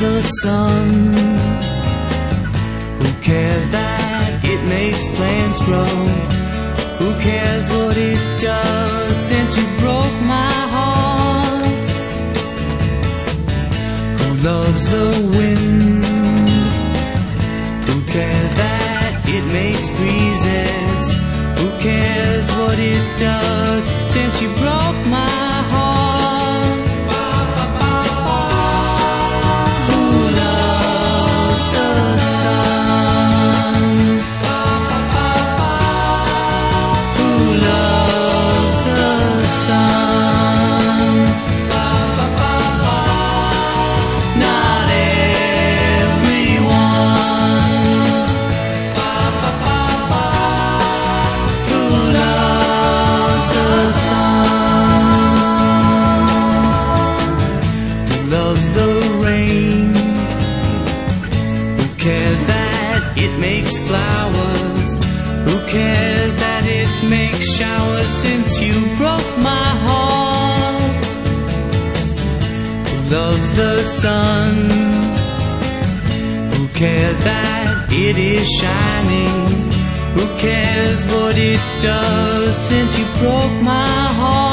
the sun? Who cares that it makes plants grow? Who cares what it does since you broke my heart? Who loves the wind? Who cares that it makes breezes? Who cares what it does since you broke my heart? Who loves the sun? Who loves the sun? Not everyone. Who loves the sun? Who loves the rain? Who cares that it makes flowers? Who cares that it makes showers since you broke my heart? Who loves the sun? Who cares that it is shining? Who cares what it does since you broke my heart?